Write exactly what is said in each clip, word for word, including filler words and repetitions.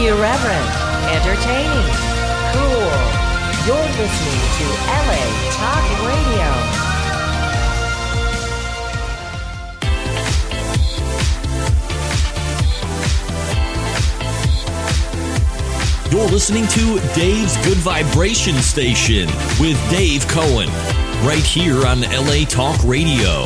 Irreverent, entertaining, cool. You're listening to L A Talk Radio. You're listening to Dave's Good Vibration Station with Dave Cohen, right here on L A Talk Radio.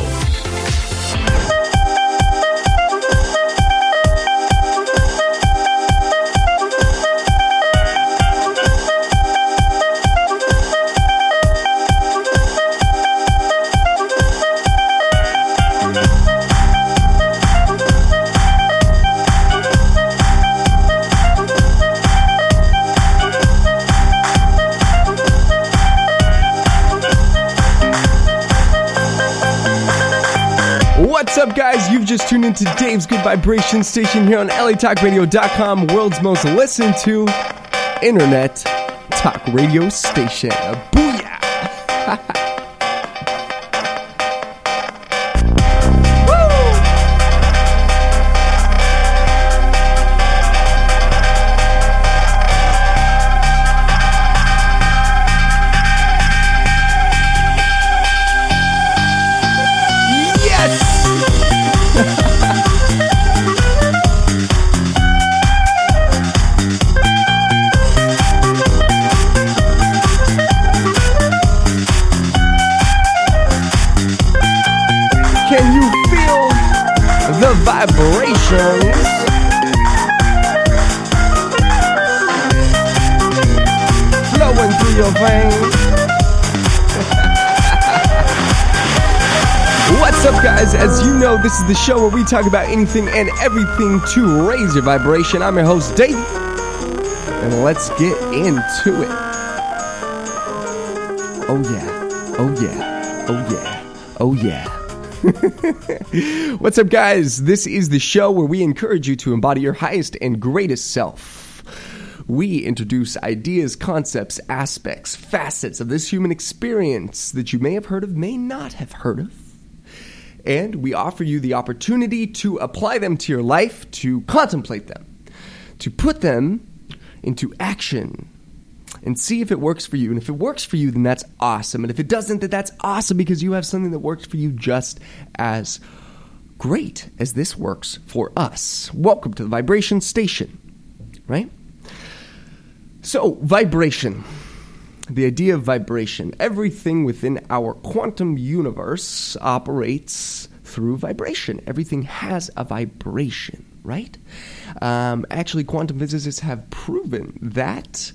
What's up, guys? You've just tuned into Dave's Good Vibration Station here on L A Talk Radio dot com, world's most listened to internet talk radio station. Booyah! Vibrations. Flowing through your veins. What's up, guys? As you know, this is the show where we talk about anything and everything to raise your vibration. I'm your host, Dave, and let's get into it. Oh yeah, oh yeah, oh yeah, oh yeah. What's up, guys? This is the show where we encourage you to embody your highest and greatest self. We introduce ideas, concepts, aspects, facets of this human experience that you may have heard of, may not have heard of. And we offer you the opportunity to apply them to your life, to contemplate them, to put them into action, and see if it works for you. And if it works for you, then that's awesome. And if it doesn't, then that's awesome, because you have something that works for you just as great as this works for us. Welcome to the Vibration Station, right? So, vibration. The idea of vibration. Everything within our quantum universe operates through vibration. Everything has a vibration, right? Um, actually, quantum physicists have proven that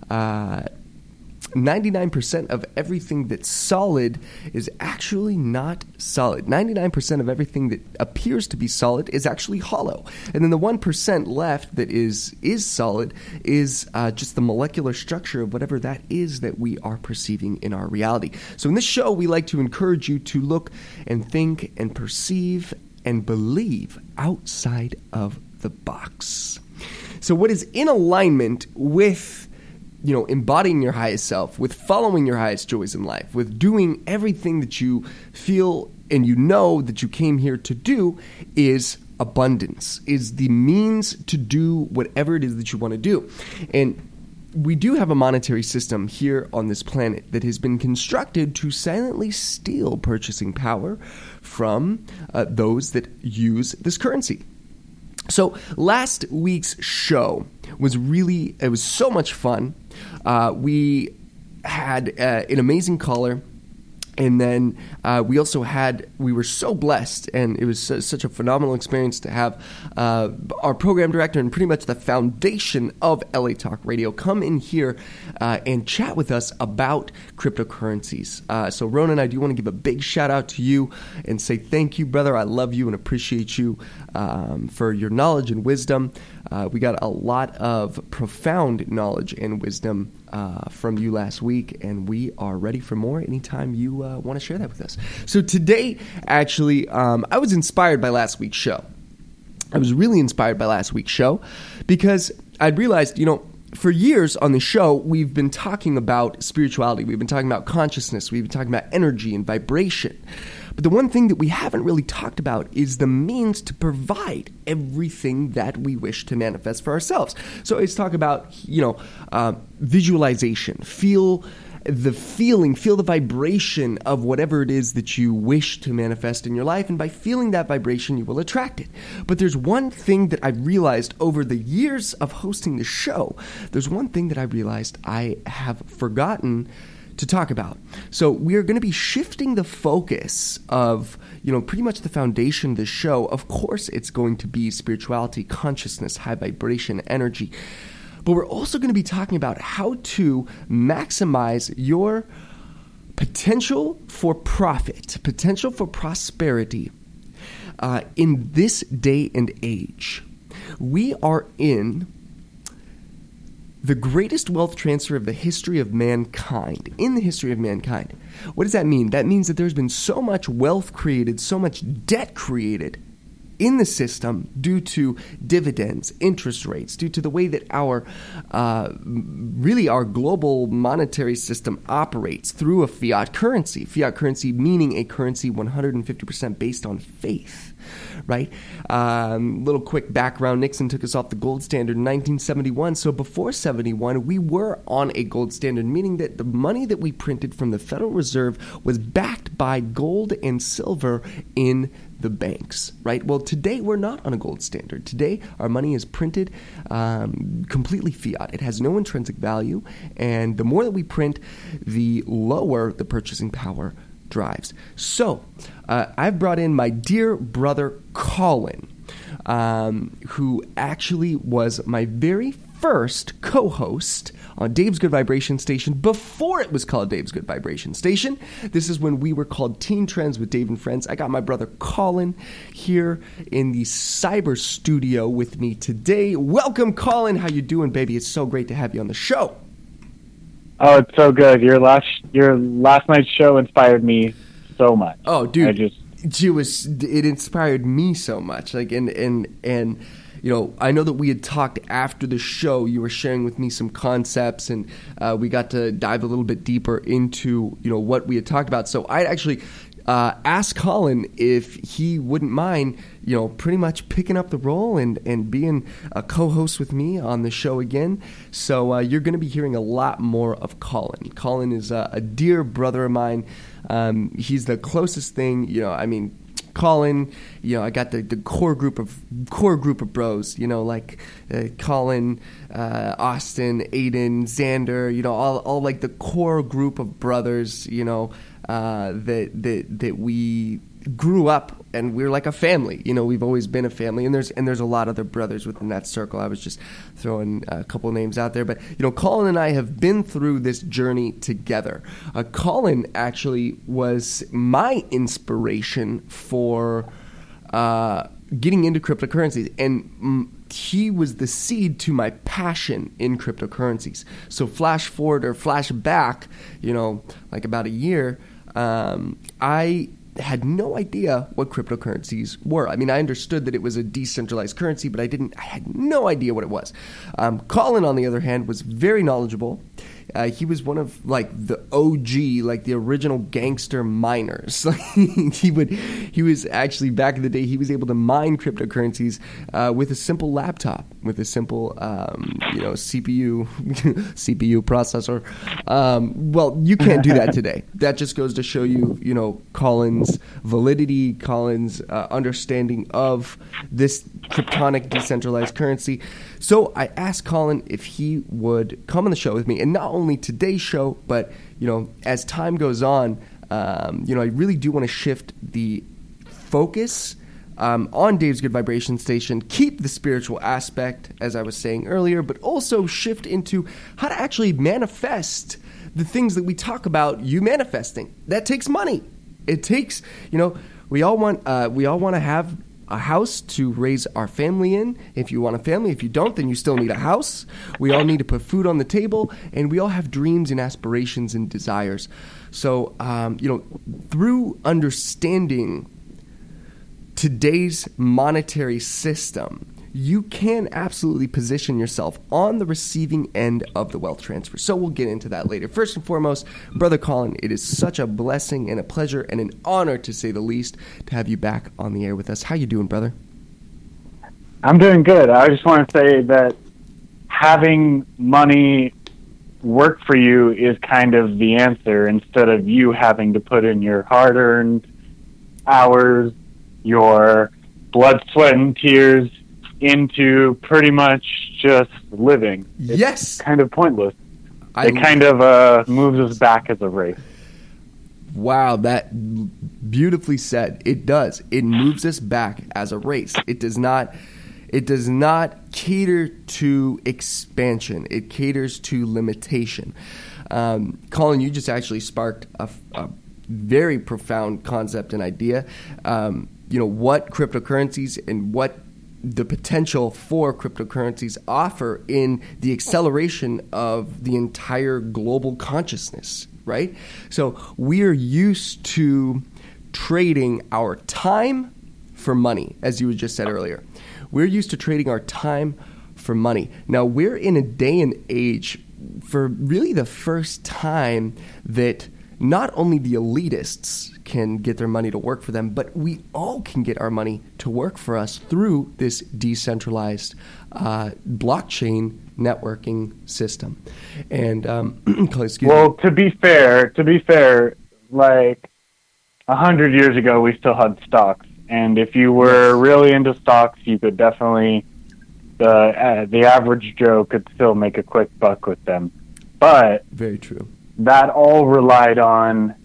Uh, ninety-nine percent of everything that's solid is actually not solid. ninety-nine percent of everything that appears to be solid is actually hollow. And then the one percent left that is is solid is uh, just the molecular structure of whatever that is that we are perceiving in our reality. So in this show, we like to encourage you to look and think and perceive and believe outside of the box. So what is in alignment with, you know, embodying your highest self, with following your highest joys in life, with doing everything that you feel and you know that you came here to do, is abundance, is the means to do whatever it is that you want to do. And we do have a monetary system here on this planet that has been constructed to silently steal purchasing power from uh, those that use this currency. So last week's show was really, it was so much fun. Uh, we had uh, an amazing caller, and then uh, we also had, we were so blessed, and it was su- such a phenomenal experience to have uh, our program director and pretty much the foundation of L A Talk Radio come in here uh, and chat with us about cryptocurrencies. Uh, so Ronan, I do want to give a big shout out to you and say thank you, brother. I love you and appreciate you um, for your knowledge and wisdom. Uh, we got a lot of profound knowledge and wisdom uh, from you last week, and we are ready for more anytime you uh, want to share that with us. So today, actually, um, I was inspired by last week's show. I was really inspired by last week's show because I'd realized, you know, for years on the show, we've been talking about spirituality. We've been talking about consciousness. We've been talking about energy and vibration. But the one thing that we haven't really talked about is the means to provide everything that we wish to manifest for ourselves. So let's talk about, you know, uh, visualization. Feel the feeling, feel the vibration of whatever it is that you wish to manifest in your life. And by feeling that vibration, you will attract it. But there's one thing that I've realized over the years of hosting the show. There's one thing that I realized I have forgotten to talk about. So we are going to be shifting the focus of, you know, pretty much the foundation of the show. Of course, it's going to be spirituality, consciousness, high vibration, energy. But we're also going to be talking about how to maximize your potential for profit, potential for prosperity uh, in this day and age. We are in the greatest wealth transfer of the history of mankind, in the history of mankind. What does that mean? That means that there's been so much wealth created, so much debt created in the system due to dividends, interest rates, due to the way that our, uh, really our global monetary system operates through a fiat currency. Fiat currency meaning a currency one hundred fifty percent based on faith. Right? Um, little quick background. Nixon took us off the gold standard in nineteen seventy-one. So before seventy-one, we were on a gold standard, meaning that the money that we printed from the Federal Reserve was backed by gold and silver in the banks, right? Well, today we're not on a gold standard. Today, our money is printed um, completely fiat. It has no intrinsic value, and the more that we print, the lower the purchasing power drives. So, uh, I've brought in my dear brother Colin, um, who actually was my very first co-host on Dave's Good Vibration Station before it was called Dave's Good Vibration Station. This is when we were called Teen Trends with Dave and Friends. I got my brother Colin here in the cyber studio with me today. Welcome, Colin. How you doing, baby? It's so great to have you on the show. Oh, it's so good. Your last your last night's show inspired me so much. Oh, dude, I just it was it inspired me so much. Like and and and you know, I know that we had talked after the show. You were sharing with me some concepts, and uh, we got to dive a little bit deeper into, you know, what we had talked about. So I actually uh, asked Colin if he wouldn't mind, you know, pretty much picking up the role and, and being a co-host with me on the show again. So uh, you're going to be hearing a lot more of Colin. Colin is a, a dear brother of mine. Um, he's the closest thing, you know, I mean, Colin, you know, I got the, the core group of core group of bros, you know, like uh, Colin, uh, Austin, Aiden, Xander, you know, all all like the core group of brothers, you know, uh, that that that we grew up and we're like a family. You know, we've always been a family, and there's and there's a lot of other brothers within that circle. I was just throwing a couple names out there, but you know, Colin and I have been through this journey together. Uh, Colin actually was my inspiration for uh, getting into cryptocurrencies, and mm, he was the seed to my passion in cryptocurrencies. So flash forward or flash back, you know, like about a year, um, I had no idea what cryptocurrencies were. I mean, I understood that it was a decentralized currency, but I didn't. I had no idea what it was. Um, Colin, on the other hand, was very knowledgeable. Uh, he was one of like the O G, like the original gangster miners. he would, he was actually back in the day. He was able to mine cryptocurrencies uh, with a simple laptop, with a simple, um, you know, C P U, C P U processor. Um, well, you can't do that today. That just goes to show you, you know, Colin's validity, Colin's uh, understanding of this cryptonic decentralized currency. So I asked Colin if he would come on the show with me, and not only today's show, but you know, as time goes on, um, you know, I really do want to shift the focus um, on Dave's Good Vibration Station, keep the spiritual aspect, as I was saying earlier, but also shift into how to actually manifest the things that we talk about. You manifesting, that takes money. It takes, you know, we all want, uh, we all want to have a house to raise our family in. If you want a family, if you don't, then you still need a house. We all need to put food on the table, and we all have dreams and aspirations and desires. So, um, you know, through understanding today's monetary system, you can absolutely position yourself on the receiving end of the wealth transfer. So we'll get into that later. First and foremost, Brother Colin, it is such a blessing and a pleasure and an honor, to say the least, to have you back on the air with us. How you doing, brother? I'm doing good. I just want to say that having money work for you is kind of the answer, instead of you having to put in your hard-earned hours, your blood, sweat, and tears into pretty much just living. It's yes. kind of pointless. I it kind of uh, moves us back as a race. Wow, that beautifully said. It does. It moves us back as a race. It does not it does not cater to expansion. It caters to limitation. Um, Colin, you just actually sparked a, a very profound concept and idea. Um, you know, what cryptocurrencies and what the potential for cryptocurrencies offer in the acceleration of the entire global consciousness, right? So we're used to trading our time for money, as you just said earlier. We're used to trading our time for money. Now, we're in a day and age for really the first time that not only the elitists can get their money to work for them, but we all can get our money to work for us through this decentralized uh, blockchain networking system. And um, excuse well, me. to be fair, to be fair, like a hundred years ago, we still had stocks, and if you were really into stocks, you could definitely the uh, the average Joe could still make a quick buck with them. But very true. That all relied on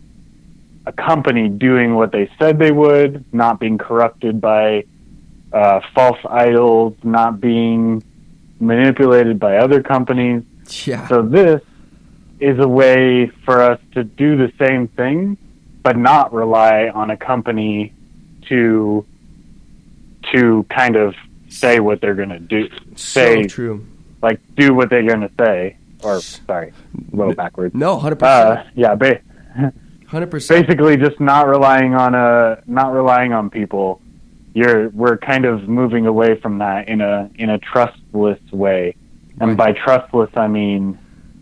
a company doing what they said they would, not being corrupted by uh, false idols, not being manipulated by other companies. Yeah. So this is a way for us to do the same thing, but not rely on a company to to kind of say what they're going to do. Say, so true. Like, do what they're going to say. Or, sorry, a little backwards. No, one hundred percent. Uh, yeah, ba- one hundred percent. Basically, just not relying on a not relying on people. You're we're kind of moving away from that in a in a trustless way, and Right. by trustless I mean,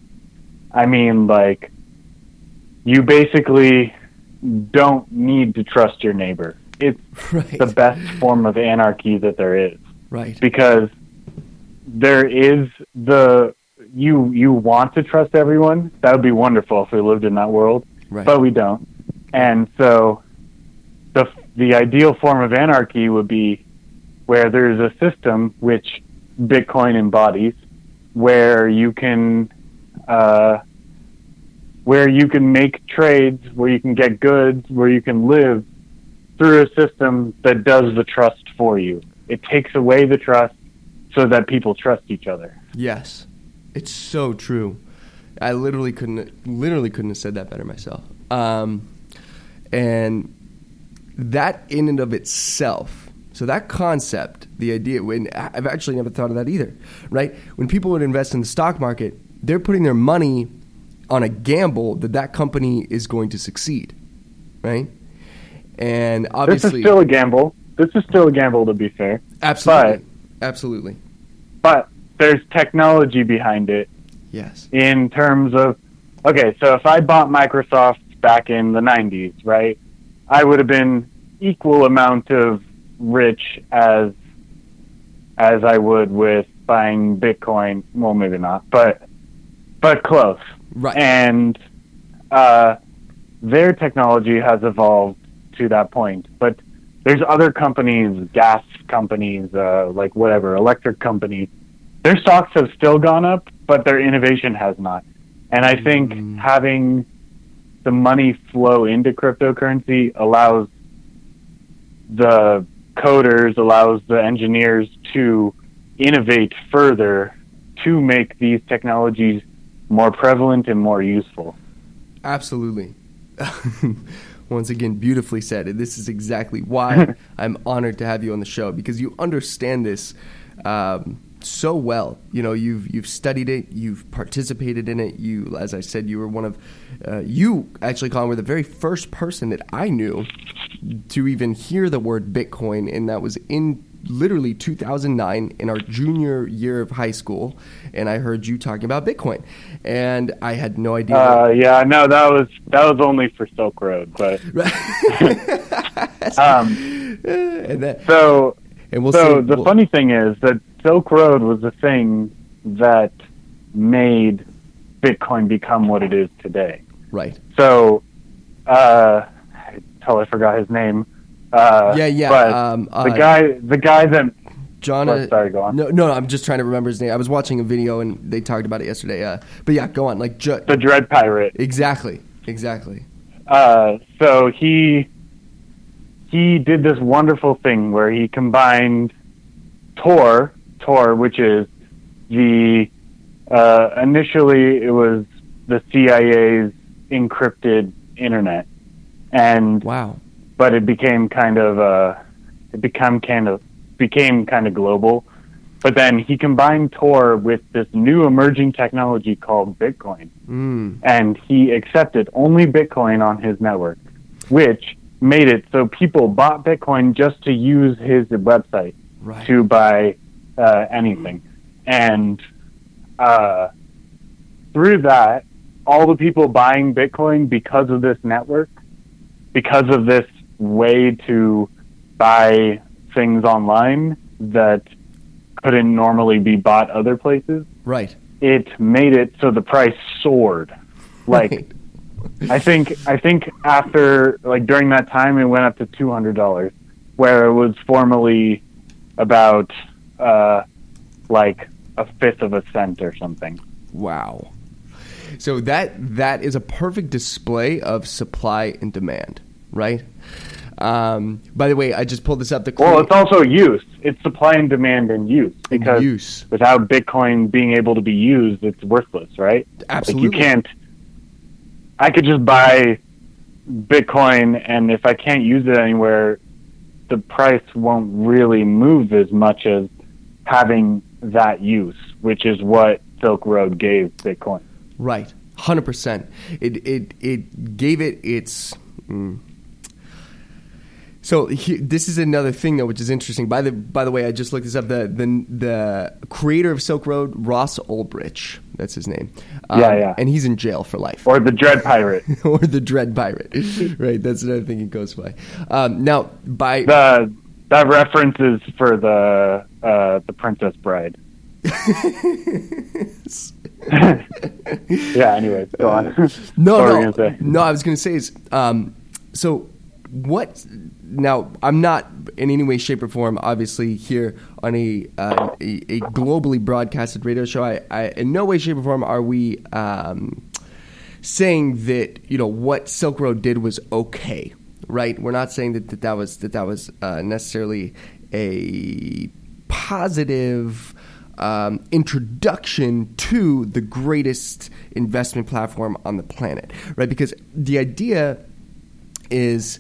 I mean like, you basically don't need to trust your neighbor. It's Right. the best form of anarchy that there is, Right. because there is the you you want to trust everyone. That would be wonderful if we lived in that world. Right. But we don't. And so the the ideal form of anarchy would be where there's a system which Bitcoin embodies, where you can uh, where you can make trades, where you can get goods, where you can live through a system that does the trust for you. It takes away the trust so that people trust each other. Yes. It's so true. I literally couldn't literally couldn't have said that better myself. Um, and that in and of itself, so that concept, the idea, when I've actually never thought of that either, right? When people would invest in the stock market, they're putting their money on a gamble that that company is going to succeed, right? And obviously, this is still a gamble. This is still a gamble, to be fair. Absolutely, but, absolutely. But there's technology behind it. Yes. In terms of, okay, so if I bought Microsoft back in the nineties, right, I would have been equal amount of rich as as I would with buying Bitcoin. Well, maybe not, but but close. Right. And uh, their technology has evolved to that point. But there's other companies, gas companies, uh, like whatever, electric companies. Their stocks have still gone up, but their innovation has not. And I think mm. having the money flow into cryptocurrency allows the coders, allows the engineers to innovate further to make these technologies more prevalent and more useful. Absolutely. Once again, beautifully said. And this is exactly why I'm honored to have you on the show, because you understand this um, so well. You know, you've you've studied it, you've participated in it. You, as I said, you were one of uh, you actually, Colin, were the very first person that I knew to even hear the word Bitcoin, and that was in literally two thousand nine in our junior year of high school, and I heard you talking about Bitcoin, and I had no idea. Uh, yeah, no, that was that was only for Silk Road, but um, and that, so and we'll so see, the we'll, funny thing is that Silk Road was the thing that made Bitcoin become what it is today. right. So, uh, until I forgot his name. Uh, Yeah, yeah. But um, uh, the guy, the guy that. John. Oh, sorry, go on. No, no, I'm just trying to remember his name. I was watching a video and they talked about it yesterday. Uh, but yeah, go on. Like ju- The Dread Pirate. exactly, exactly. Uh, so he he did this wonderful thing where he combined Tor, Tor, which is the uh, initially it was the C I A's encrypted internet, and Wow. but it became kind of uh, it became kind of became kind of global. But then he combined Tor with this new emerging technology called Bitcoin, Mm. and he accepted only Bitcoin on his network, which made it so people bought Bitcoin just to use his website Right. to buy uh, anything. And uh, through that, all the people buying Bitcoin because of this network, because of this way to buy things online that couldn't normally be bought other places, Right. it made it so the price soared. Like, Right. I think I think after, like, during that time, it went up to two hundred dollars, where it was formerly about, uh, like, a fifth of a cent or something. Wow. So that that is a perfect display of supply and demand, right? Um, by the way, I just pulled this up. The Well, it's also use. It's supply and demand and use. Because use. without Bitcoin being able to be used, it's worthless, right? Absolutely. Like, you can't... I could just buy Bitcoin, and if I can't use it anywhere, the price won't really move as much as having that use, which is what Silk Road gave Bitcoin. Right, one hundred percent. It it it gave it its. Mm. So he, this is another thing though, which is interesting. By the by the way, I just looked this up. The the the creator of Silk Road, Ross Ulbricht, that's his name. Um, Yeah, yeah. And he's in jail for life. Or the Dread Pirate. Or the Dread Pirate, right? That's another thing he goes by. Um, now, by the that reference is for the uh, the Princess Bride. Yeah. Anyways, go on. No, What were no, you gonna say? no. I was going to say is, um, so what? Now, I'm not in any way, shape, or form, obviously, here on a uh, a, a globally broadcasted radio show. I, I, in no way, shape, or form, are we um, saying that you know what Silk Road did was okay, right? We're not saying that that, that was that that was uh, necessarily a positive um, introduction to the greatest investment platform on the planet, right? Because the idea is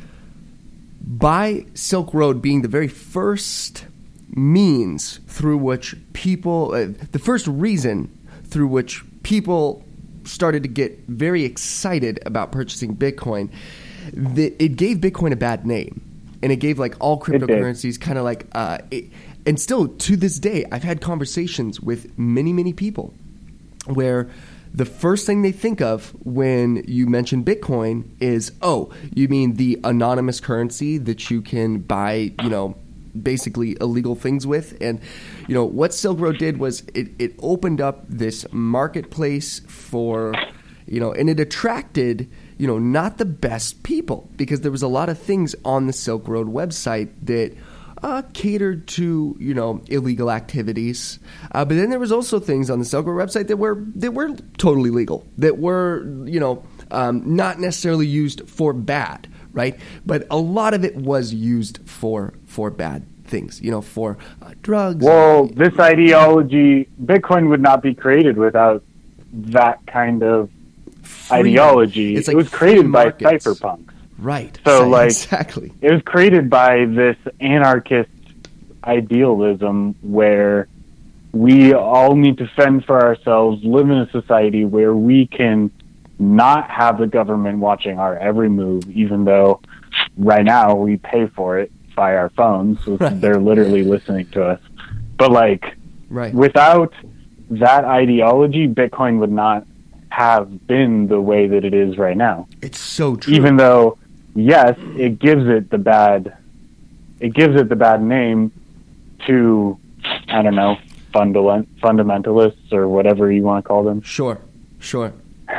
by Silk Road being the very first means through which people, uh, the first reason through which people started to get very excited about purchasing Bitcoin, that it gave Bitcoin a bad name. And it gave like all cryptocurrencies kind of like, uh, it, and still to this day, I've had conversations with many, many people where the first thing they think of when you mention Bitcoin is, oh, you mean the anonymous currency that you can buy, you know, basically illegal things with. And, you know, what Silk Road did was it, it opened up this marketplace for, you know, and it attracted, you know, not the best people, because there was a lot of things on the Silk Road website that uh, catered to, you know, illegal activities. Uh, but then there was also things on the Silk Road website that were that were totally legal, that were, you know, um, not necessarily used for bad, right? But a lot of it was used for for bad things, you know, for uh, drugs. Well, this ideology, Bitcoin would not be created without that kind of Freedom. ideology. It's like it was free created by markets. cypherpunks. Right. So, like, exactly. It was created by this anarchist idealism where we all need to fend for ourselves, live in a society where we can not have the government watching our every move, even though right now we pay for it Wi-Fi our phones. So Right. They're literally listening to us. But like, Right. without that ideology, Bitcoin would not have been the way that it is right now. It's so true. Even though, yes, it gives it the bad, it gives it the bad name to, I don't know, fundal- fundamentalists or whatever you want to call them. Sure, sure.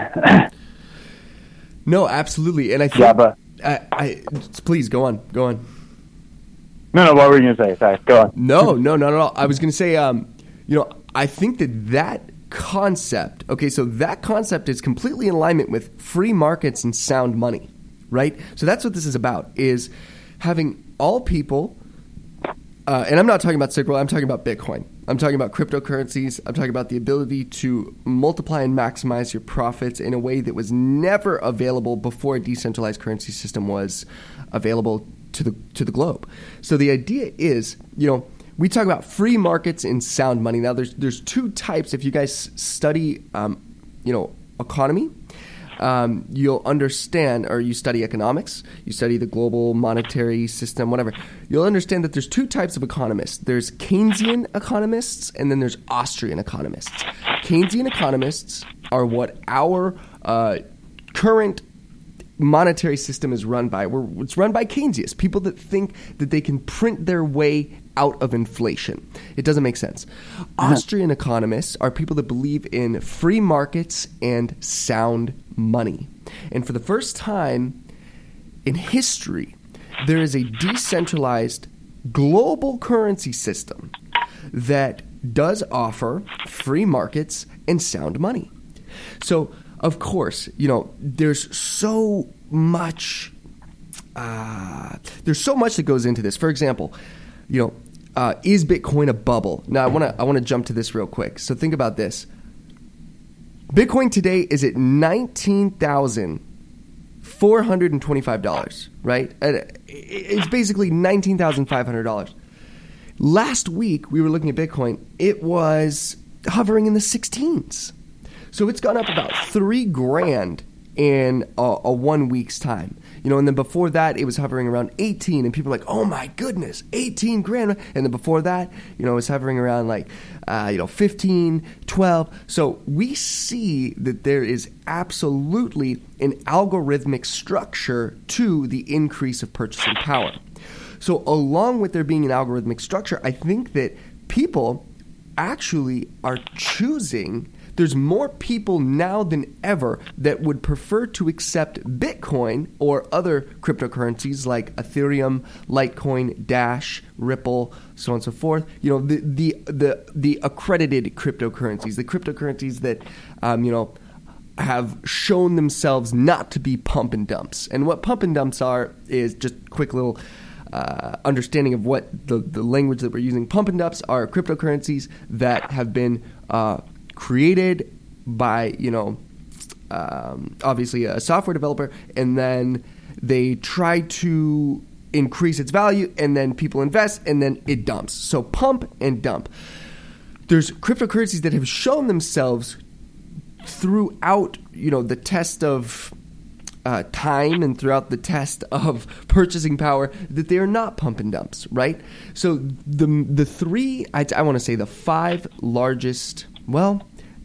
No, absolutely. And I think, Yeah, but I, I, please go on, go on. no, no. What were you gonna say? Sorry, go on. No, no, not at all. I was going to say, um, you know, I think that that concept, okay, so that concept is completely in alignment with free markets and sound money, right? So that's what this is about, is having all people, uh, and I'm not talking about Sigil, I'm talking about Bitcoin. I'm talking about cryptocurrencies. I'm talking about the ability to multiply and maximize your profits in a way that was never available before a decentralized currency system was available to the to the globe. So the idea is, you know, we talk about free markets and sound money. Now, there's there's two types. If you guys study, um, you know, economy, um, you'll understand, or you study economics, you study the global monetary system, whatever. You'll understand that there's two types of economists. There's Keynesian economists, and then there's Austrian economists. Keynesian economists are what our uh, current monetary system is run by. We're, it's run by Keynesians, people that think that they can print their way out of inflation. It doesn't make sense. Austrian economists are people that believe in free markets and sound money. And for the first time in history, there is a decentralized global currency system that does offer free markets and sound money. So, of course, you know, there's so much, uh, there's so much that goes into this. For example, you know, uh, is Bitcoin a bubble? Now, I want to I want to jump to this real quick. So think about this. Bitcoin today is at nineteen thousand four hundred twenty-five dollars, right? It's basically nineteen thousand five hundred dollars. Last week, we were looking at Bitcoin. It was hovering in the sixteens. So it's gone up about three grand in a, a one week's time. You know, and then before that, it was hovering around eighteen, and people were like, oh my goodness, eighteen grand. And then before that, you know, it was hovering around like, uh, you know, fifteen, twelve. So we see that there is absolutely an algorithmic structure to the increase of purchasing power. So along with there being an algorithmic structure, I think that people actually are choosing. There's more people now than ever that would prefer to accept Bitcoin or other cryptocurrencies like Ethereum, Litecoin, Dash, Ripple, so on and so forth. You know, the the the, the accredited cryptocurrencies, the cryptocurrencies that, um, you know, have shown themselves not to be pump and dumps. And what pump and dumps are is just quick little uh, understanding of what the, the language that we're using. Pump and dumps are cryptocurrencies that have been uh, created by, you know, um, obviously a software developer, and then they try to increase its value, and then people invest, and then it dumps. So pump and dump. There's cryptocurrencies that have shown themselves throughout, you know, the test of uh, time and throughout the test of purchasing power that they are not pump and dumps, right? So the the three, I, I want to say the five largest, well,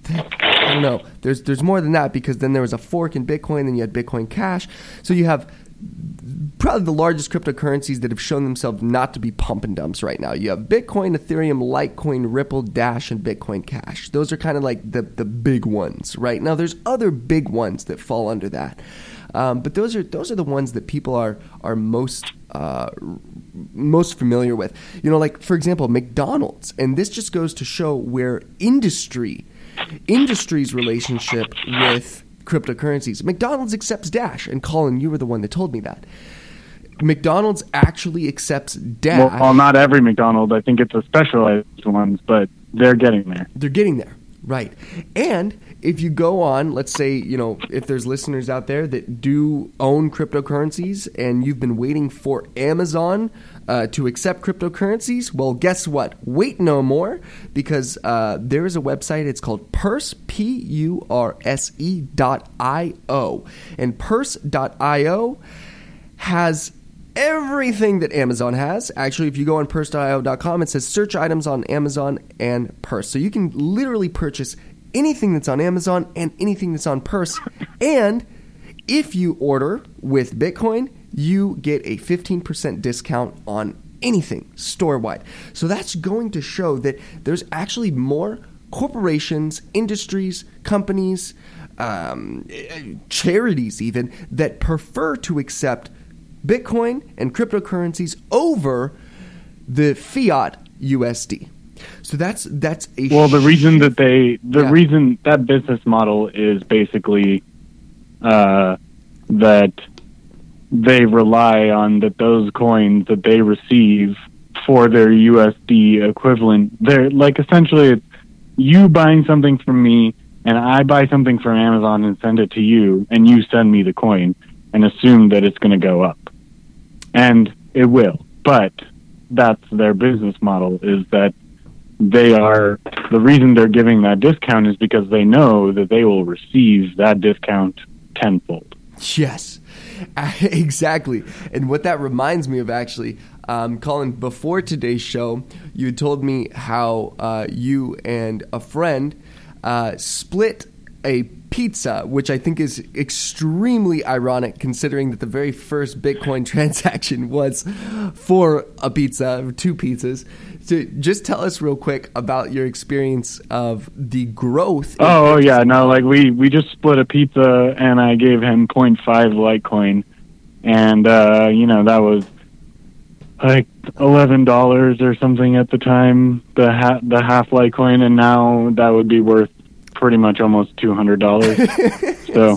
I don't know. There's there's more than that, because then there was a fork in Bitcoin, then you had Bitcoin Cash. So you have probably the largest cryptocurrencies that have shown themselves not to be pump and dumps right now. You have Bitcoin, Ethereum, Litecoin, Ripple, Dash, and Bitcoin Cash. Those are kind of like the, the big ones right now. There's other big ones that fall under that. Um, but those are those are the ones that people are are most uh, most familiar with. You know, like, for example, McDonald's. And this just goes to show where industry, industry's relationship with cryptocurrencies. McDonald's accepts Dash. And Colin, you were the one that told me that. McDonald's actually accepts Dash. Well, well, not every McDonald's. I think it's the specialized ones, but they're getting there. They're getting there, right. And if you go on, let's say, you know, if there's listeners out there that do own cryptocurrencies and you've been waiting for Amazon uh, to accept cryptocurrencies, well, guess what? Wait no more, because uh, there is a website. It's called Purse, P U R S E dot I O. And Purse dot I O has everything that Amazon has. Actually, if you go on purse dot i o dot com, it says search items on Amazon and Purse. So you can literally purchase anything that's on Amazon and anything that's on Purse. And if you order with Bitcoin, you get a fifteen percent discount on anything store-wide. So that's going to show that there's actually more corporations, industries, companies, um, charities even, that prefer to accept Bitcoin and cryptocurrencies over the fiat U S D. So that's that's a well. The reason that they the Yeah. reason that business model is basically uh, that they rely on that those coins that they receive for their U S D equivalent. They're like essentially it's you buying something from me, and I buy something from Amazon and send it to you, and you send me the coin and assume that it's going to go up. And it will. But that's their business model, is that they are, the reason they're giving that discount is because they know that they will receive that discount tenfold. Yes, exactly. And what that reminds me of, actually, um, Colin, before today's show, you had told me how uh, you and a friend uh, split a pizza, which I think is extremely ironic considering that the very first Bitcoin transaction was for a pizza, two pizzas. So just tell us real quick about your experience of the growth. Oh, oh yeah, no, like we, we just split a pizza and I gave him zero point five Litecoin, and uh, you know, that was like eleven dollars or something at the time, the ha- the half Litecoin, and now that would be worth pretty much almost two hundred dollars. So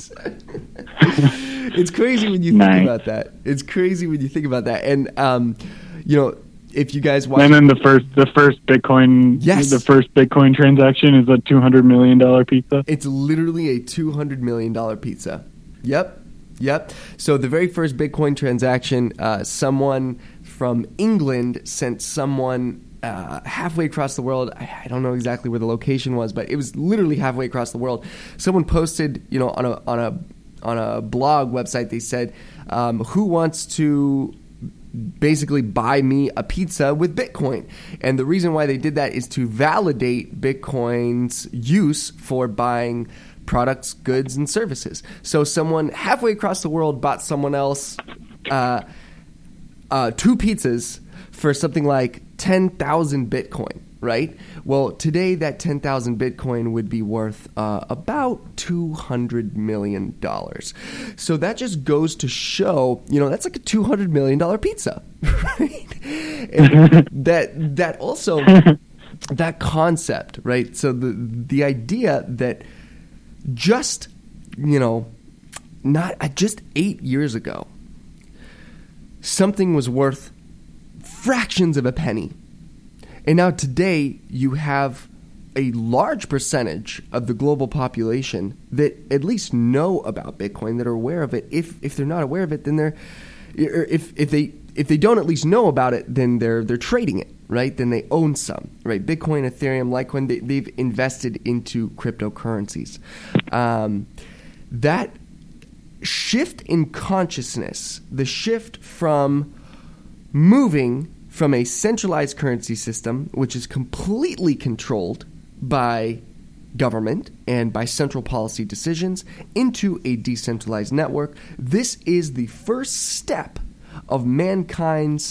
it's crazy when you think nice. about that. It's crazy when you think about that. And um, you know, if you guys watch, and then the first the first Bitcoin yes. the first Bitcoin transaction is a two hundred million dollar pizza. It's literally a two hundred million dollar pizza. Yep. Yep. So the very first Bitcoin transaction, uh, someone from England sent someone Uh, halfway across the world. I, I don't know exactly where the location was, but it was literally halfway across the world. Someone posted, you know, on a on a on a blog website. They said, um, "Who wants to basically buy me a pizza with Bitcoin?" And the reason why they did that is to validate Bitcoin's use for buying products, goods, and services. So someone halfway across the world bought someone else uh, uh, two pizzas for something like ten thousand Bitcoin, right? Well, today that ten thousand Bitcoin would be worth uh, about two hundred million dollars. So that just goes to show, you know, that's like a two hundred million dollars pizza, right? And that, that also, that concept, right? So the, the idea that just, you know, not just eight years ago, something was worth fractions of a penny. And now today you have a large percentage of the global population that at least know about Bitcoin, that are aware of it. If if they're not aware of it, then they're if if they if they don't at least know about it, then they're they're trading it, right? Then they own some, right? Bitcoin, Ethereum, Litecoin, they, they've invested into cryptocurrencies. Um, that shift in consciousness, the shift from moving from a centralized currency system, which is completely controlled by government and by central policy decisions, into a decentralized network. This is the first step of mankind's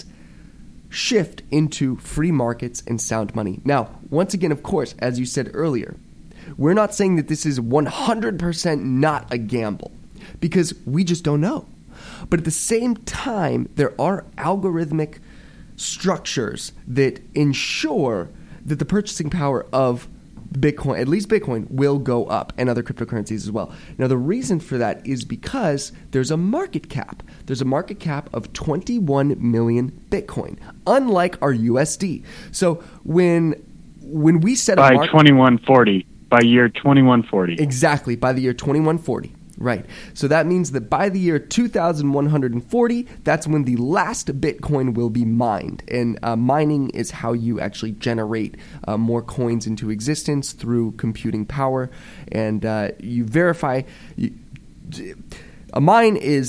shift into free markets and sound money. Now, once again, of course, as you said earlier, we're not saying that this is one hundred percent not a gamble, because we just don't know. But at the same time, there are algorithmic structures that ensure that the purchasing power of Bitcoin, at least Bitcoin, will go up, and other cryptocurrencies as well. Now, the reason for that is because there's a market cap. There's a market cap of twenty-one million Bitcoin, unlike our U S D. So when when we set by a market, twenty-one forty, by year twenty-one forty, exactly, by the year twenty-one forty. Right. So that means that by the year two thousand one hundred forty, that's when the last Bitcoin will be mined. And uh, mining is how you actually generate uh, more coins into existence through computing power. And uh, you verify. You, a mine is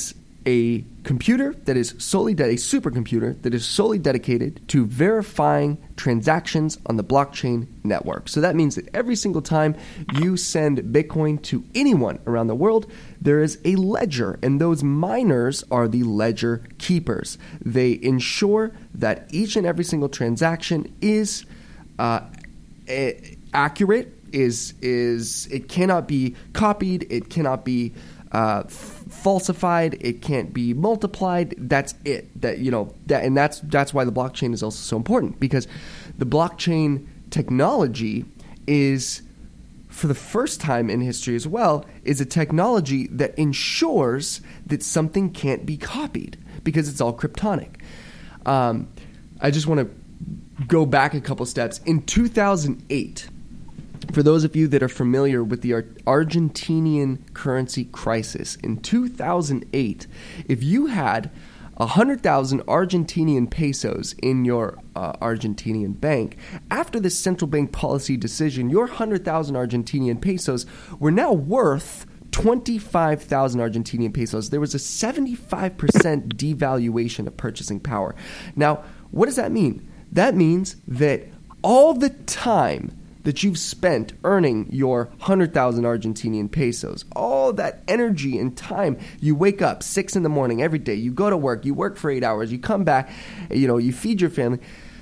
a computer that is solely de- a supercomputer that is solely dedicated to verifying transactions on the blockchain network. So that means that every single time you send Bitcoin to anyone around the world, there is a ledger, and those miners are the ledger keepers. They ensure that each and every single transaction is uh, a- accurate. Is is it cannot be copied? It cannot be Uh, f- falsified. It can't be multiplied. That's it. That you know that, and that's that's why the blockchain is also so important, because the blockchain technology is, for the first time in history as well, is a technology that ensures that something can't be copied because it's all cryptonic. Um, I just want to go back a couple steps. In two thousand eight. For those of you that are familiar with the Ar- Argentinian currency crisis, in two thousand eight, if you had one hundred thousand Argentinian pesos in your uh, Argentinian bank, after this central bank policy decision, your one hundred thousand Argentinian pesos were now worth twenty-five thousand Argentinian pesos. There was a seventy-five percent devaluation of purchasing power. Now, what does that mean? That means that all the time that you've spent earning your one hundred thousand Argentinian pesos, all that energy and time, you wake up six in the morning every day, you go to work, you work for eight hours, you come back, you know, you feed your family.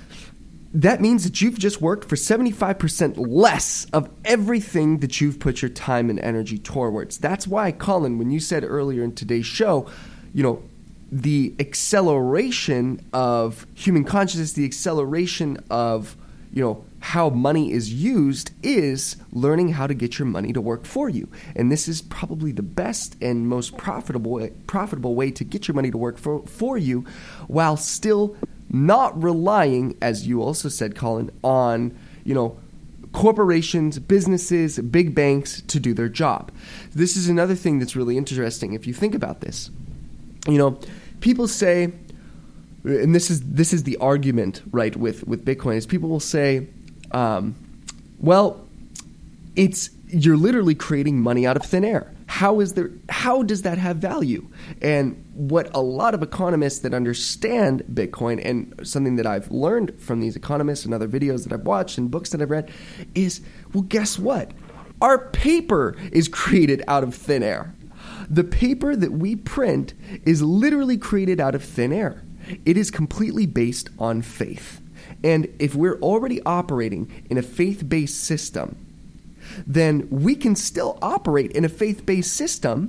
That means that you've just worked for seventy-five percent less of everything that you've put your time and energy towards. That's why, Colin, when you said earlier in today's show, you know, the acceleration of human consciousness, the acceleration of, you know, how money is used is learning how to get your money to work for you. And this is probably the best and most profitable profitable way to get your money to work for, for you, while still not relying, as you also said, Colin, on, you know, corporations, businesses, big banks to do their job. This is another thing that's really interesting if you think about this. You know, people say, and this is this is the argument, right, with, with Bitcoin, is people will say, um, well, it's you're literally creating money out of thin air. How is there? How does that have value? And what a lot of economists that understand Bitcoin, and something that I've learned from these economists and other videos that I've watched and books that I've read, is, well, guess what? Our paper is created out of thin air. The paper that we print is literally created out of thin air. It is completely based on faith. And if we're already operating in a faith-based system, then we can still operate in a faith-based system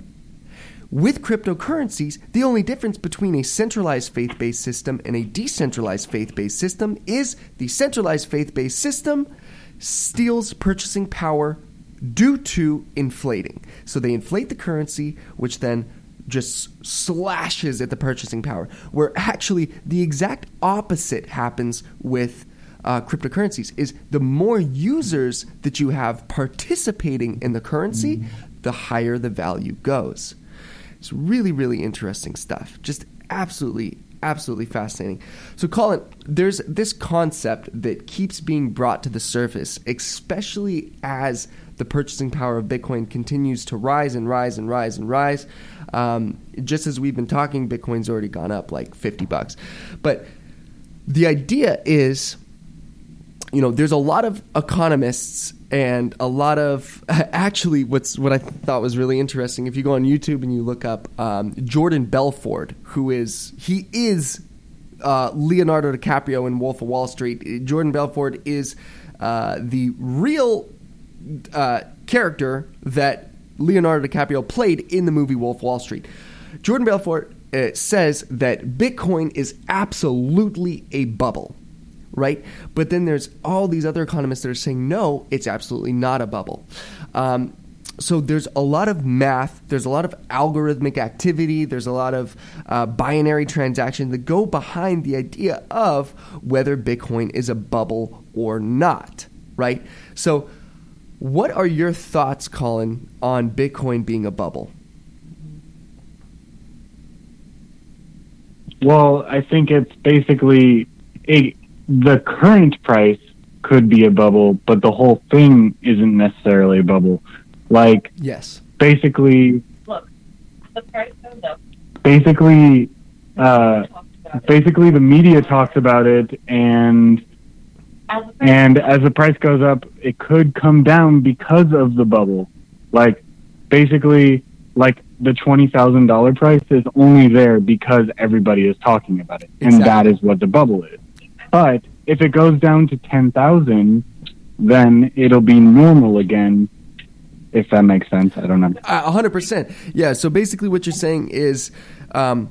with cryptocurrencies. The only difference between a centralized faith-based system and a decentralized faith-based system is the centralized faith-based system steals purchasing power due to inflating. So they inflate the currency, which then just slashes at the purchasing power, where actually the exact opposite happens with uh, cryptocurrencies. Is the more users that you have participating in the currency, mm-hmm. the higher the value goes. It's really, really interesting stuff. Just absolutely, absolutely fascinating. So, Colin, there's this concept that keeps being brought to the surface, especially as the purchasing power of Bitcoin continues to rise and rise and rise and rise. Um, just as we've been talking, Bitcoin's already gone up like fifty bucks. But the idea is, you know, there's a lot of economists and a lot of actually what's what I thought was really interesting. If you go on YouTube and you look up um, Jordan Belfort, who is he is uh, Leonardo DiCaprio in Wolf of Wall Street. Jordan Belfort is uh, the real uh, character that Leonardo DiCaprio played in the movie Wolf of Wall Street. Jordan Belfort uh, says that Bitcoin is absolutely a bubble, right? But then there's all these other economists that are saying, no, it's absolutely not a bubble. Um, so there's a lot of math, there's a lot of algorithmic activity, there's a lot of uh, binary transactions that go behind the idea of whether Bitcoin is a bubble or not, right? So what are your thoughts, Colin, on Bitcoin being a bubble? Well, I think it's basically a, the current price could be a bubble, but the whole thing isn't necessarily a bubble. Like, yes, basically, look, the price goes up. basically, uh, basically the media talks about it, and and as the price goes up, it could come down because of the bubble. Like, basically, like the twenty thousand dollar price is only there because everybody is talking about it, and Exactly. that is what the bubble is. But if it goes down to ten thousand, then it'll be normal again. If that makes sense, I don't know. A hundred percent. Yeah. So basically, what you're saying is, um,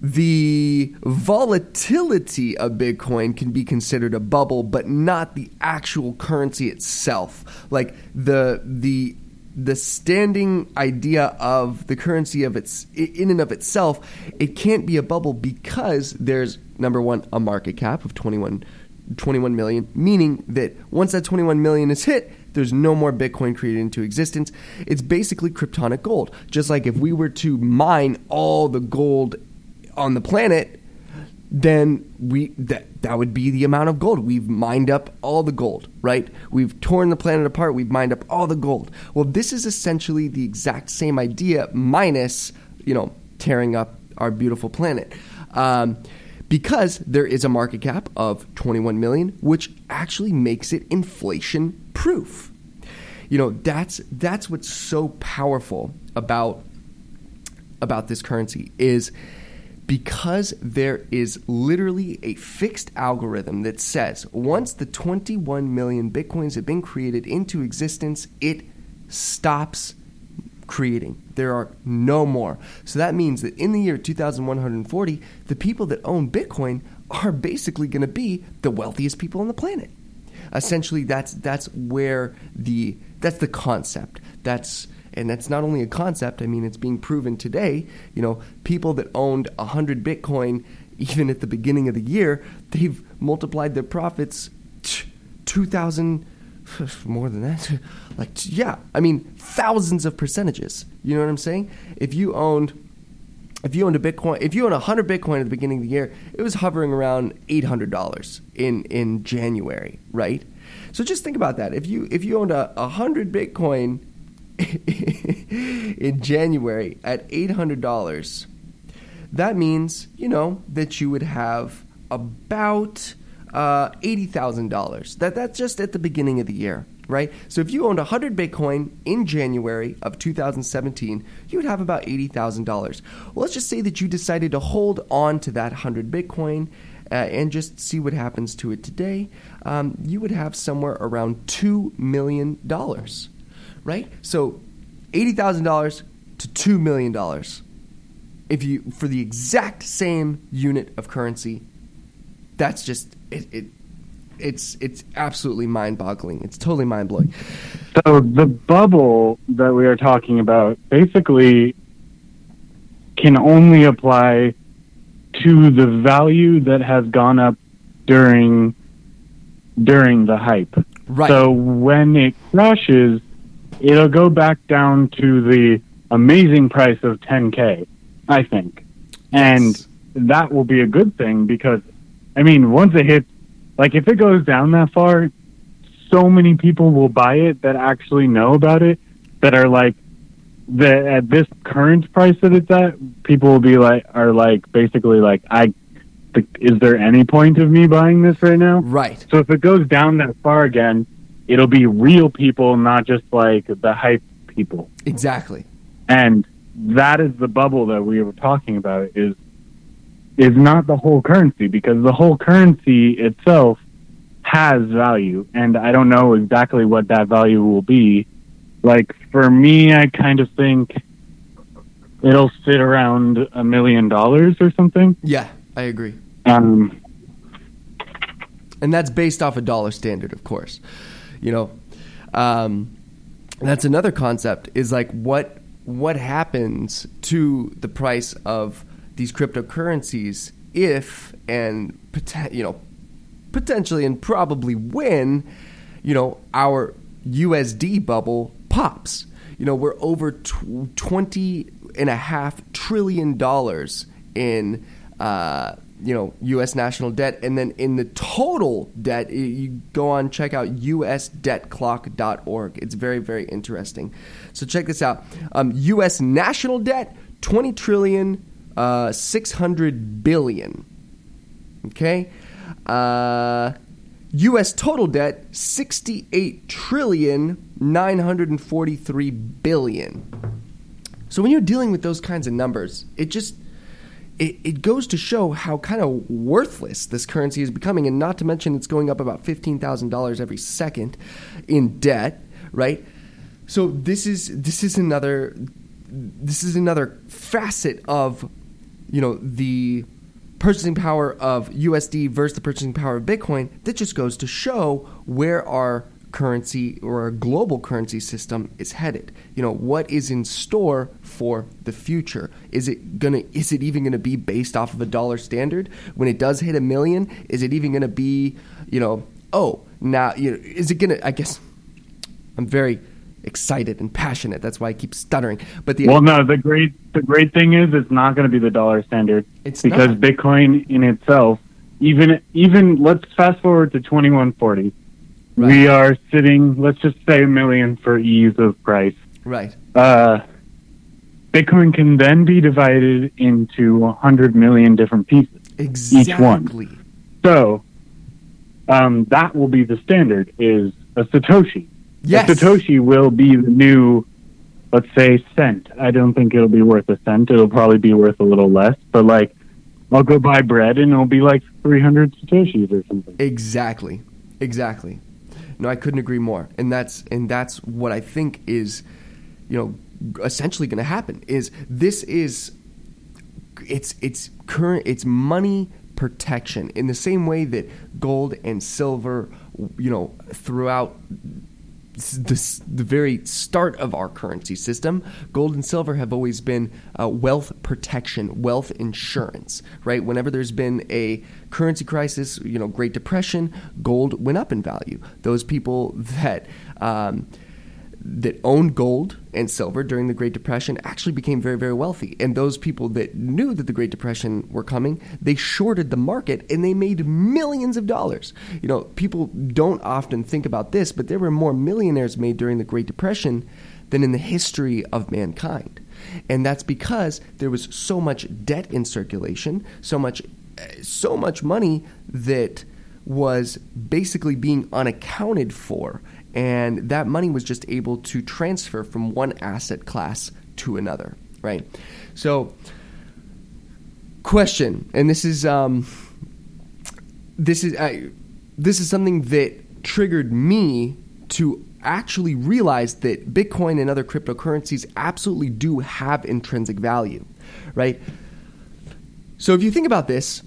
the volatility of Bitcoin can be considered a bubble, but not the actual currency itself. Like the the the standing idea of the currency of its in and of itself, it can't be a bubble because there's, number one, a market cap of twenty-one million, meaning that once that twenty-one million is hit, there's no more Bitcoin created into existence. It's basically kryptonic gold. Just like if we were to mine all the gold on the planet, then we that, that would be the amount of gold. We've mined up all the gold, right? We've torn the planet apart. We've mined up all the gold. Well, this is essentially the exact same idea minus, you know, tearing up our beautiful planet. Um, because there is a market cap of twenty-one million, which actually makes it inflation proof. You know, that's that's what's so powerful about about this currency is because there is literally a fixed algorithm that says once the twenty-one million Bitcoins have been created into existence, it stops creating. There are no more. So that means that in the year two thousand one hundred forty, the people that own Bitcoin are basically going to be the wealthiest people on the planet. Essentially, that's that's where the that's the concept. That's and that's not only a concept. I mean, it's being proven today. You know, people that owned a hundred Bitcoin, even at the beginning of the year, they've multiplied their profits two thousand. More than that, like yeah, I mean thousands of percentages. You know what I'm saying? If you owned, if you owned a Bitcoin, if you owned a hundred Bitcoin at the beginning of the year, it was hovering around eight hundred dollars in in January, right? So just think about that. If you if you owned a, a hundred Bitcoin in January at eight hundred dollars, that means you know that you would have about Uh, eighty thousand dollars. That that's just at the beginning of the year, right? So if you owned one hundred Bitcoin in January of two thousand seventeen, you would have about eighty thousand dollars. Well, let's just say that you decided to hold on to that one hundred Bitcoin uh, and just see what happens to it today. Um, you would have somewhere around two million dollars, right? So eighty thousand dollars to two million dollars if you for the exact same unit of currency. That's just it, it. It's it's absolutely mind-boggling. It's totally mind-blowing. So the bubble that we are talking about basically can only apply to the value that has gone up during during the hype. Right. So when it crashes, it'll go back down to the amazing price of ten K, I think. And Yes. that will be a good thing because I mean, once it hits, like if it goes down that far, so many people will buy it that actually know about it, that are like, that at this current price that it's at, people will be like, are like, basically like, I, is there any point of me buying this right now? Right. So if it goes down that far again, it'll be real people, not just like the hype people. Exactly. And that is the bubble that we were talking about, is is not the whole currency, because the whole currency itself has value, and I don't know exactly what that value will be. Like, for me, I kind of think it'll sit around a million dollars or something. Yeah, I agree. Um, And that's based off a dollar standard, of course. You know, um, that's another concept, is like what what happens to the price of these cryptocurrencies if and poten- you know potentially and probably when you know our U S D bubble pops. You know, we're over tw- twenty and a half trillion dollars in uh, you know U S national debt, and then in the total debt, you go on, check out U S debt clock dot org. It's very, very interesting. So check this out. Um, U S national debt, twenty trillion uh, six hundred billion. Okay? Uh, U S total debt, sixty-eight trillion, nine hundred forty-three billion. So when you're dealing with those kinds of numbers, it just it, it goes to show how kind of worthless this currency is becoming, and not to mention it's going up about fifteen thousand dollars every second in debt, right? So this is this is another this is another facet of, you know, the purchasing power of U S D versus the purchasing power of Bitcoin. That just goes to show where our currency or our global currency system is headed. You know, what is in store for the future? Is it gonna is it even gonna be based off of a dollar standard? When it does hit a million, is it even gonna be, you know, oh, now, you know, is it gonna, I guess I'm very excited and passionate. That's why I keep stuttering. But the well, no, the great the great thing is it's not going to be the dollar standard. It's because not. Bitcoin in itself, even even let's fast forward to twenty-one forty. Right. We are sitting, let's just say a million for ease of price. Right. Uh, Bitcoin can then be divided into one hundred million different pieces. Exactly. Each one. So um, that will be the standard, is a Satoshi. Yes. A Satoshi will be the new, let's say, cent. I don't think it'll be worth a cent. It'll probably be worth a little less. But, like, I'll go buy bread and it'll be like three hundred Satoshis or something. Exactly. Exactly. No, I couldn't agree more. And that's and that's what I think is, you know, essentially going to happen. Is this is it's it's current it's money protection in the same way that gold and silver, you know, throughout this, the very start of our currency system, gold and silver have always been uh, wealth protection, wealth insurance, right? Whenever there's been a currency crisis, you know, Great Depression, gold went up in value. Those people that um, that owned gold and silver during the Great Depression actually became very, very wealthy. And those people that knew that the Great Depression were coming, they shorted the market and they made millions of dollars. You know, people don't often think about this, but there were more millionaires made during the Great Depression than in the history of mankind. And that's because there was so much debt in circulation, so much, so much money that was basically being unaccounted for. And that money was just able to transfer from one asset class to another, right? So, question, and this is um, this is uh, this is something that triggered me to actually realize that Bitcoin and other cryptocurrencies absolutely do have intrinsic value, right? So, if you think about this,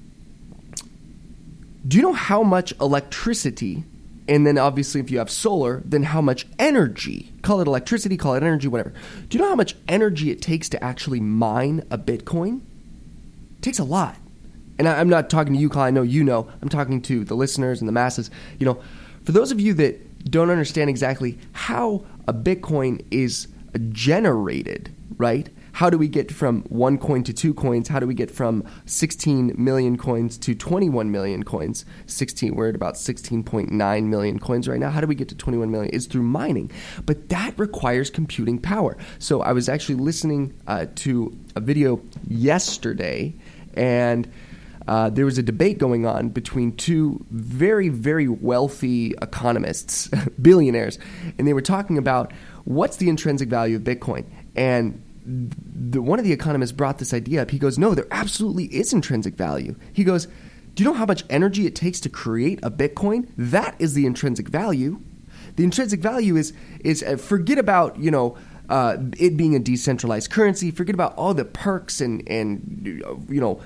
do you know how much electricity? And then obviously if you have solar, then how much energy, call it electricity, call it energy, whatever. Do you know how much energy it takes to actually mine a Bitcoin? It takes a lot. And I, I'm not talking to you, Kyle, I know you know. I'm talking to the listeners and the masses. You know, for those of you that don't understand exactly how a Bitcoin is generated, right? How do we get from one coin to two coins? How do we get from sixteen million coins to twenty-one million coins? sixteen, we're at about sixteen point nine million coins right now. How do we get to twenty-one million? It's through mining. But that requires computing power. So I was actually listening uh, to a video yesterday, and uh, there was a debate going on between two very, very wealthy economists, billionaires, and they were talking about what's the intrinsic value of Bitcoin. And The, one of the economists brought this idea up. He goes, no, there absolutely is intrinsic value. He goes, do you know how much energy it takes to create a Bitcoin? That is the intrinsic value. The intrinsic value is, is uh, forget about, you know, uh, it being a decentralized currency. Forget about all the perks and, and you know,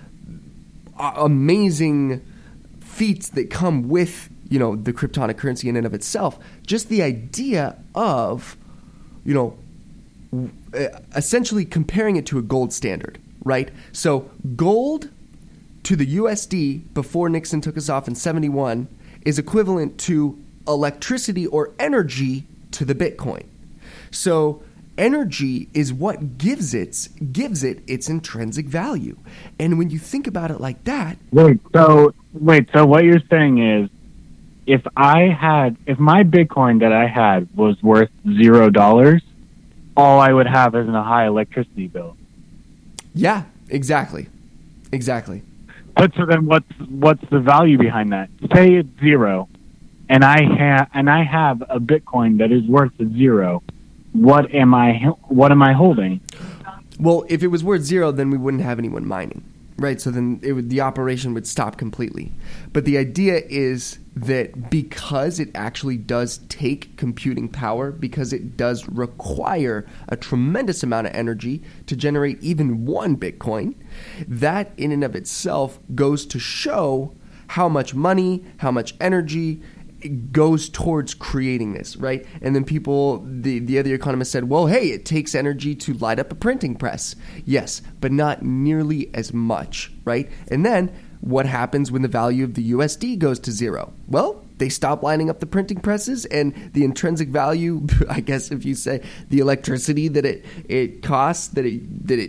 amazing feats that come with, you know, the Kryptonic currency in and of itself. Just the idea of, you know, essentially comparing it to a gold standard, right? So gold to the U S D before Nixon took us off in seventy-one is equivalent to electricity or energy to the Bitcoin. So energy is what gives it gives it its intrinsic value. And when you think about it like that, wait, so wait, so what you're saying is, if I had, if my Bitcoin that I had was worth zero dollars, all I would have is a high electricity bill. Yeah, Exactly. Exactly. But so then, what's what's the value behind that? Say it's zero, and I have and I have a Bitcoin that is worth zero. What am I? What am I holding? Well, if it was worth zero, then we wouldn't have anyone mining, right? So then it would, the operation would stop completely. But the idea is that because it actually does take computing power, because it does require a tremendous amount of energy to generate even one Bitcoin, that in and of itself goes to show how much money, how much energy it goes towards creating this, right? And then people, the, the other economist said, well, hey, it takes energy to light up a printing press. Yes, but not nearly as much, right? And then what happens when the value of the U S D goes to zero? Well, they stop lining up the printing presses, and the intrinsic value, I guess if you say the electricity that it, it costs, that it, that it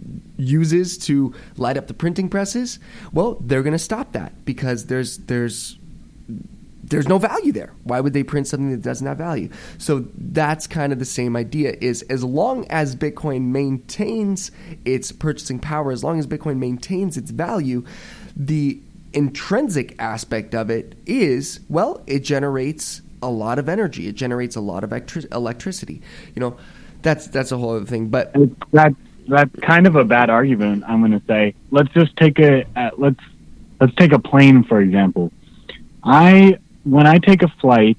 uses to light up the printing presses, well, they're going to stop that because there's there's there's no value there. Why would they print something that doesn't have value? So that's kind of the same idea, is as long as Bitcoin maintains its purchasing power, as long as Bitcoin maintains its value, the intrinsic aspect of it is, well, it generates a lot of energy. It generates a lot of electri- electricity. You know, that's that's a whole other thing. But that's that's kind of a bad argument, I'm going to say. Let's just take a uh, let's let's take a plane, for example. I when I take a flight,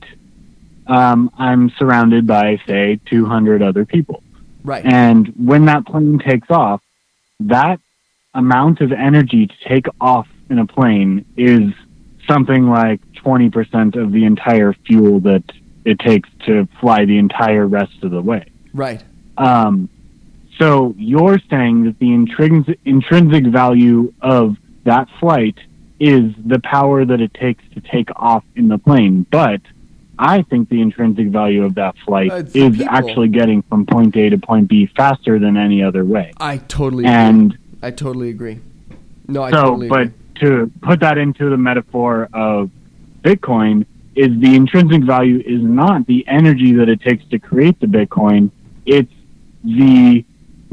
um, I'm surrounded by, say, two hundred other people. Right. And when that plane takes off, that amount of energy to take off in a plane is something like twenty percent of the entire fuel that it takes to fly the entire rest of the way. Right. Um, so you're saying that the intrinsic, intrinsic value of that flight is the power that it takes to take off in the plane. But I think the intrinsic value of that flight uh, is people. actually getting from point A to point B faster than any other way. I totally and agree. I totally agree. No, I so, totally agree. But to put that into the metaphor of Bitcoin, is the intrinsic value is not the energy that it takes to create the Bitcoin. It's the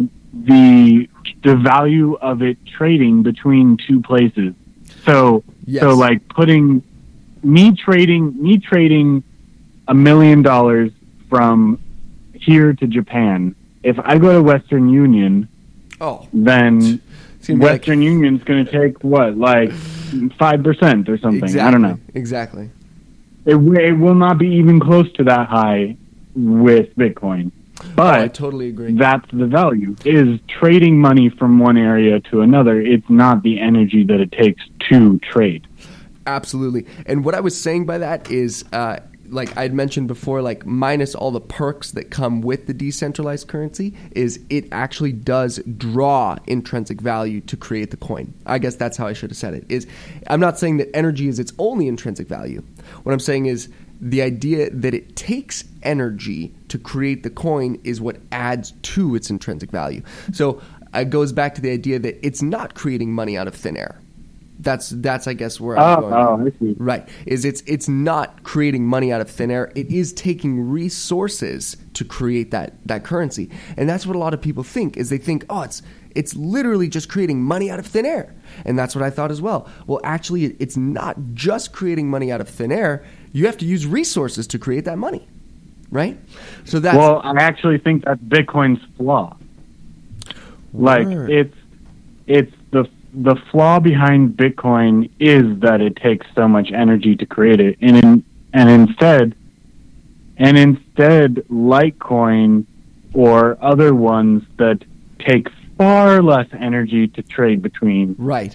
the the value of it trading between two places. So Yes. so like putting me trading me trading a million dollars from here to Japan. If I go to Western Union, Oh, then Western like, Union's going to take what, like five percent or something. exactly, I don't know. Exactly. It, w- it will not be even close to that high with Bitcoin. But oh, I totally agree. That's the value, is trading money from one area to another. It's not the energy that it takes to trade. Absolutely. And what I was saying by that is, uh, like I'd mentioned before, like minus all the perks that come with the decentralized currency, is it actually does draw intrinsic value to create the coin. I guess that's how I should have said it. Is I'm not saying that energy is its only intrinsic value. What I'm saying is the idea that it takes energy to create the coin is what adds to its intrinsic value. So it goes back to the idea that it's not creating money out of thin air. That's that's I guess where I'm oh, going. Oh, I see. Right. Is it's it's not creating money out of thin air. It is taking resources to create that that currency. And that's what a lot of people think, is they think, oh, it's it's literally just creating money out of thin air. And that's what I thought as well. Well, actually, it's not just creating money out of thin air. You have to use resources to create that money. Right? So that's Well, I actually think that's Bitcoin's flaw. Like Word. it's it's the the flaw behind Bitcoin is that it takes so much energy to create it, and in, and instead, and instead, Litecoin or other ones that take far less energy to trade between, right.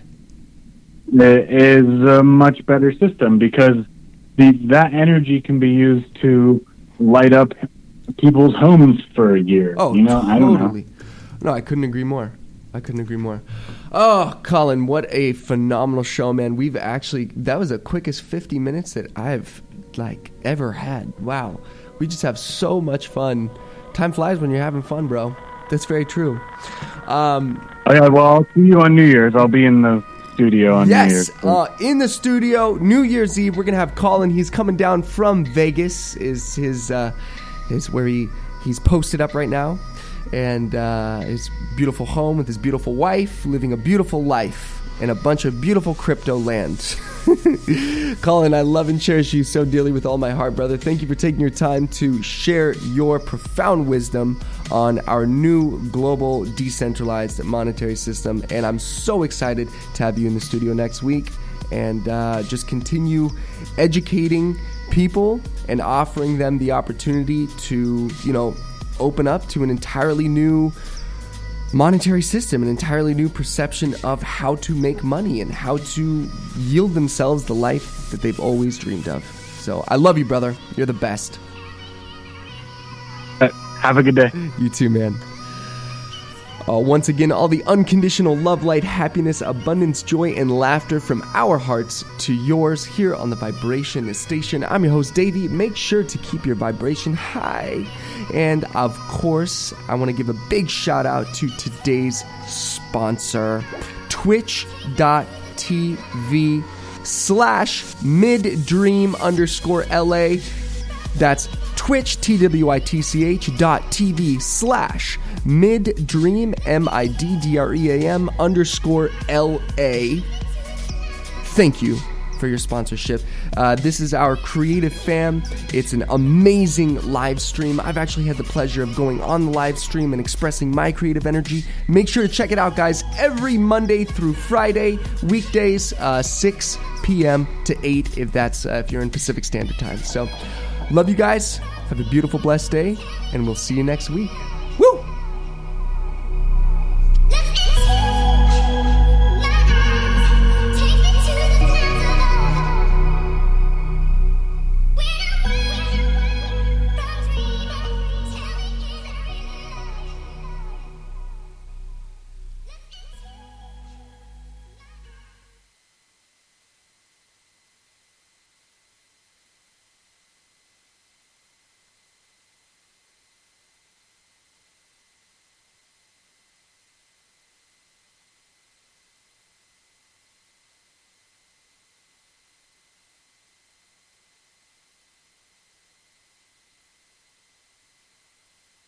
is a much better system, because the that energy can be used to light up people's homes for a year. Oh, you know, totally. I don't know. No, I couldn't agree more. I couldn't agree more. Oh, Colin, what a phenomenal show, man. We've actually, that was the quickest fifty minutes that I've, like, ever had. Wow. We just have so much fun. Time flies when you're having fun, bro. That's very true. Um, Oh, yeah, well, I'll see you on New Year's. I'll be in the studio on New Year's. yes, uh, in the studio, New Year's Eve, we're going to have Colin. He's coming down from Vegas, is his, uh, is where he, he's posted up right now. and uh, his beautiful home with his beautiful wife, living a beautiful life in a bunch of beautiful crypto land. Colin, I love and cherish you so dearly with all my heart, brother. Thank you for taking your time to share your profound wisdom on our new global decentralized monetary system. And I'm so excited to have you in the studio next week and uh, just continue educating people and offering them the opportunity to, you know, open up to an entirely new monetary system, an entirely new perception of how to make money and how to yield themselves the life that they've always dreamed of. So I love you, brother. You're the best. Uh, have a good day. You too, man. Uh, once again, all the unconditional love, light, happiness, abundance, joy, and laughter from our hearts to yours here on the Vibration Station. I'm your host, Davey. Make sure to keep your vibration high. And of course, I want to give a big shout out to today's sponsor, twitch dot t v slash middream underscore LA. That's Twitch, T W I T C H dot TV slash middream, M I D D R E A M underscore L A. Thank you for your sponsorship. Uh, this is our creative fam. It's an amazing live stream. I've actually had the pleasure of going on the live stream and expressing my creative energy. Make sure to check it out, guys, every Monday through Friday, weekdays, uh, six p.m. to eight, if that's uh, if you're in Pacific Standard Time. So, love you guys. Have a beautiful, blessed day, and we'll see you next week.